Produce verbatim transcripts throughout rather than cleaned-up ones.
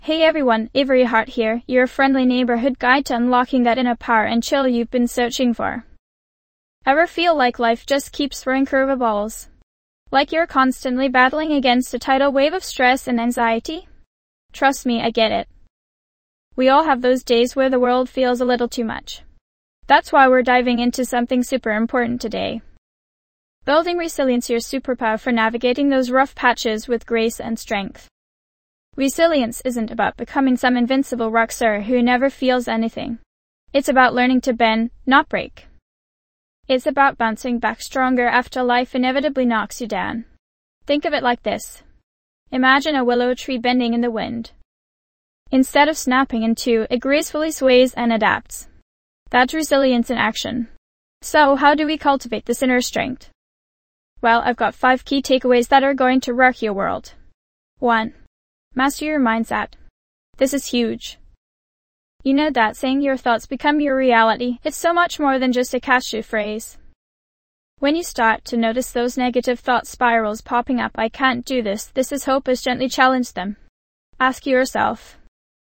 Hey everyone, Avery Hart here, your friendly neighborhood guide to unlocking that inner power and chill you've been searching for. Ever feel like life just keeps throwing curveballs? Like you're constantly battling against a tidal wave of stress and anxiety? Trust me, I get it. We all have those days where the world feels a little too much. That's why we're diving into something super important today. Building resilience, your superpower for navigating those rough patches with grace and strength. Resilience isn't about becoming some invincible rockstar who never feels anything. It's about learning to bend, not break. It's about bouncing back stronger after life inevitably knocks you down. Think of it like this. Imagine a willow tree bending in the wind. Instead of snapping in two, it gracefully sways and adapts. That's resilience in action. So, how do we cultivate this inner strength? Well, I've got five key takeaways that are going to rock your world. one. Master your mindset. This is huge. You know that saying your thoughts become your reality? It's so much more than just a catchy phrase. When you start to notice those negative thought spirals popping up, I can't do this, this is hopeless, gently challenge them. Ask yourself,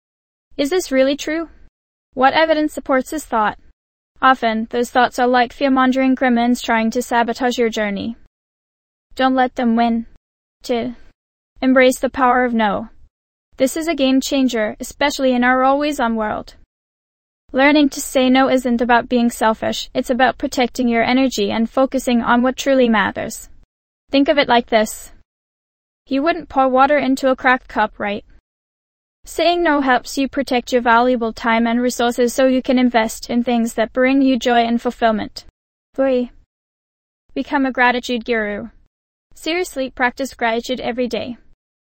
is this really true? What evidence supports this thought? Often, those thoughts are like fear-mongering gremlins trying to sabotage your journey. Don't let them win. two. Embrace the power of no. This is a game changer, especially in our always-on world. Learning to say no isn't about being selfish, it's about protecting your energy and focusing on what truly matters. Think of it like this. You wouldn't pour water into a cracked cup, right? Saying no helps you protect your valuable time and resources so you can invest in things that bring you joy and fulfillment. three. Become a gratitude guru. Seriously, practice gratitude every day.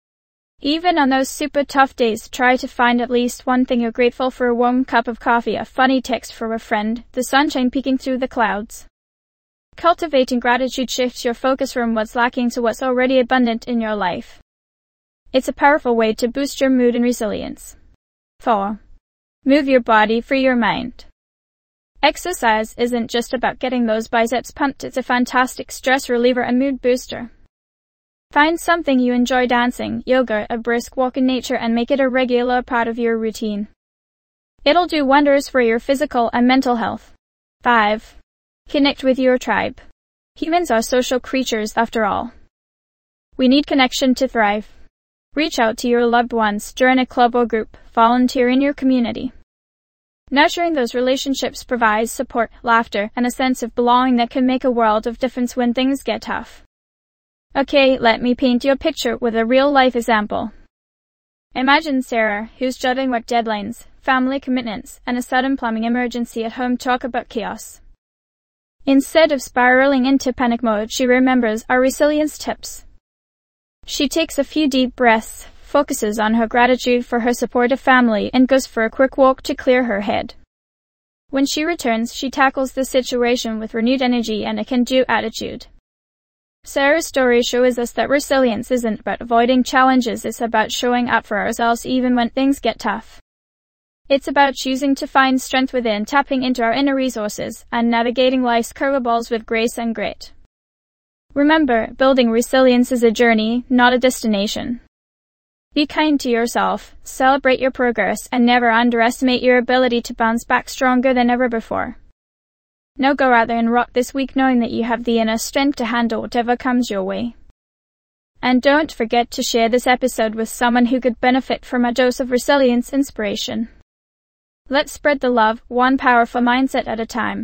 Even on those super tough days, try to find at least one thing you're grateful for: a warm cup of coffee, a funny text from a friend, the sunshine peeking through the clouds. Cultivating gratitude shifts your focus from what's lacking to what's already abundant in your life. It's a powerful way to boost your mood and resilience. four. Move your body, free your mind. Exercise isn't just about getting those biceps pumped, it's a fantastic stress reliever and mood booster. Find something you enjoy: dancing, yoga, a brisk walk in nature, and make it a regular part of your routine. It'll do wonders for your physical and mental health. five. Connect with your tribe. Humans are social creatures after all. We need connection to thrive. Reach out to your loved ones, join a club or group, volunteer in your community. Nurturing those relationships provides support, laughter, and a sense of belonging that can make a world of difference when things get tough. Okay, let me paint you a picture with a real-life example. Imagine Sarah, who's juggling work deadlines, family commitments, and a sudden plumbing emergency at home. Talk about chaos. Instead of spiraling into panic mode, she remembers our resilience tips. She takes a few deep breaths, focuses on her gratitude for her supportive family, and goes for a quick walk to clear her head. When she returns, she tackles the situation with renewed energy and a can-do attitude. Sarah's story shows us that resilience isn't about avoiding challenges, it's about showing up for ourselves even when things get tough. It's about choosing to find strength within, tapping into our inner resources, and navigating life's curveballs with grace and grit. Remember, building resilience is a journey, not a destination. Be kind to yourself, celebrate your progress, and never underestimate your ability to bounce back stronger than ever before. Now go out there and rock this week, knowing that you have the inner strength to handle whatever comes your way. And don't forget to share this episode with someone who could benefit from a dose of resilience inspiration. Let's spread the love, one powerful mindset at a time.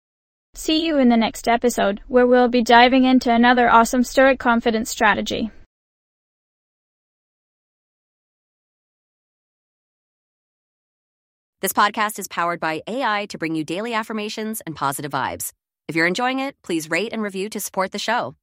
See you in the next episode, where we'll be diving into another awesome stoic confidence strategy. This podcast is powered by A I to bring you daily affirmations and positive vibes. If you're enjoying it, please rate and review to support the show.